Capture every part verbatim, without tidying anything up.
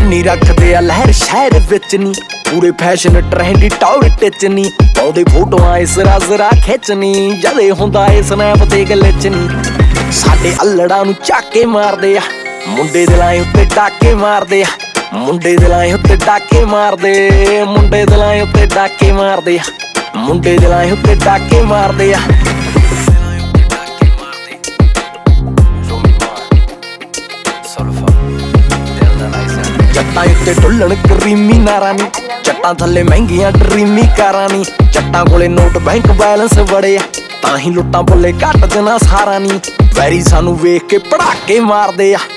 ਜਵਾਨੀ ਰੱਖਦੇ ਆ ਲਹਿਰ ਸ਼ਹਿਰ ਵਿੱਚ ਨੀ, ਪੂਰੇ ਫੈਸ਼ਨ ਟ੍ਰੈਂਡੀ ਟੌਰ ਟਿਚ ਨੀ, ਪਾਉਂਦੇ ਫੋਟੋਆਂ ਇਸ ਰਾਜ਼ਰਾ ਖਿੱਚਣੀ, ਜਦੇ ਹੁੰਦਾ ਏ ਸਨੈਪ ਤੇ ਗਲਿਚ ਨੀ। ਸਾਡੇ ਅਲੜਾਂ ਨੂੰ ਝਾਕੇ ਮਾਰਦੇ ਆ ਮੁੰਡੇ ਦਿਲਾਂ ਉੱਤੇ ਡਾਕੇ ਮਾਰਦੇ ਆ, ਮੁੰਡੇ ਦਿਲਾਂ ਉੱਤੇ ਡਾਕੇ ਮਾਰਦੇ, ਮੁੰਡੇ ਦਿਲਾਂ ਉੱਤੇ ਡਾਕੇ ਮਾਰਦੇ ਆ, ਮੁੰਡੇ ਦਿਲਾਂ ਉੱਤੇ ਡਾਕੇ ਮਾਰਦੇ ਆ। ਜੱਟਾਂ ਉੱਤੇ ਡੁੱਲਣ ਕਰੀਮੀ ਨਾਰਾਂ ਨੀ, ਜੱਟਾਂ ਥੱਲੇ ਮਹਿੰਗੀਆਂ ਡਰੀਮੀ ਕਾਰਾਂ ਨੀ, ਜੱਟਾਂ ਕੋਲੇ ਨੋਟ ਬੈਂਕ ਬੈਲੈਂਸ ਬੜੇ ਆ, ਤਾਂ ਹੀ ਲੁੱਟਾਂ ਬੁੱਲੇ ਘੱਟ ਦੇਣਾ ਸਾਰਾ ਨੀ। ਵੈਰੀ ਸਾਨੂੰ ਵੇਖ ਕੇ ਪੜਾਕੇ ਮਾਰਦੇ ਆ,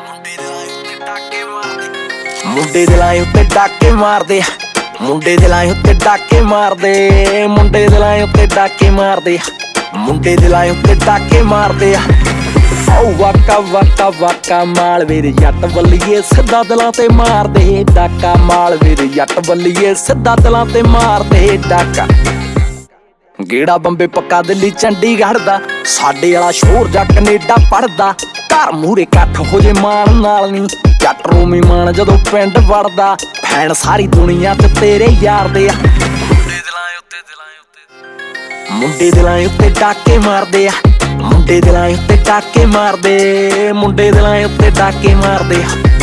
ਮੁੰਡੇ ਦਿਲਾਂ ਉੱਤੇ ਡਾਕੇ ਮਾਰਦੇ ਆ, ਮੁੰਡੇ ਦਿਲਾਂ ਉੱਤੇ ਡਾਕੇ ਮਾਰਦੇ, ਮੁੰਡੇ ਦਿਲਾਂ ਉੱਤੇ ਡਾਕੇ ਮਾਰਦੇ ਆ, ਮੁੰਡੇ ਦਿਲਾਂ ਉੱਤੇ ਡਾਕੇ ਮਾਰਦੇ ਆ। ਓ ਵਾਕਾ ਵਾਕਾ ਵਾਕਾ ਮਾਲਵੇ ਦੇ ਜੱਟ ਬੱਲੀਏ ਸਿੱਧਾ ਦਿਲਾਂ ਤੇ ਮਾਰਦੇ ਡਾਕਾ, ਮਾਲਵੇ ਦੇ ਜੱਟ ਬੱਲੀਏ ਸਿੱਧਾ ਦਿਲਾਂ ਤੇ ਮਾਰਦੇ ਡਾਕਾ। ਗੇੜਾ ਬੰਬੇ ਪੱਕਾ ਦਿੱਲੀ ਚੰਡੀਗੜ੍ਹ ਦਾ, ਸਾਡੇ ਵਾਲਾ ਸ਼ੋਰ ਜਾਂ ਕਨੇਡਾ ਪੜਦਾ, ਘਰ ਮੂਹਰੇ ਇਕੱਠ ਹੋ ਜੇ ਮਾਣ ਨਾਲ ਨੀ, ਜੱਟ ਰੋਮੀ ਮਾਣ ਜਦੋਂ ਪਿੰਡ ਵੜਦਾ, ਭੈਣ ਸਾਰੀ ਦੁਨੀਆ ਚ ਤੇਰੇ ਯਾਰ ਦੇ ਆ। ਮੁੰਡੇ ਦਿਲਾਂ ਉੱਤੇ ਦਿਲਾਂ ਉੱਤੇ ਮੁੰਡੇ ਦਿਲਾਂ ਉੱਤੇ ਡਾਕੇ ਮਾਰਦੇ ਆ, ਮੁੰਡੇ ਦਿਲਾਂ ਉੱਤੇ ਡਾਕੇ ਮਾਰਦੇ, ਮੁੰਡੇ ਦਿਲਾਂ ਉੱਤੇ ਡਾਕੇ ਮਾਰਦੇ ਆ।